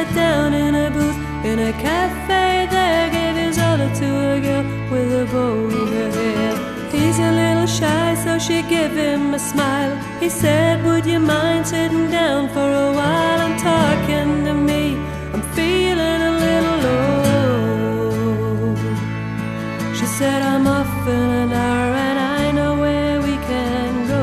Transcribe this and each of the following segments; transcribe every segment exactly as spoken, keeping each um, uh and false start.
sat down in a booth in a cafe there, gave his order to a girl with a bow in her hair. He's a little shy, so she gave him a smile. He said, would you mind sitting down for a while and talking to me? I'm feeling a little low. She said, I'm off in an hour and I know where we can go.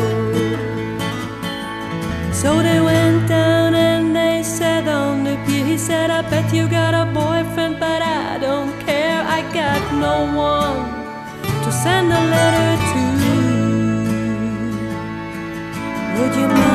So they went down and they sat on the pier. He said, I bet you got a boyfriend, but I don't care. I got no one to send a letter to. Would you mind?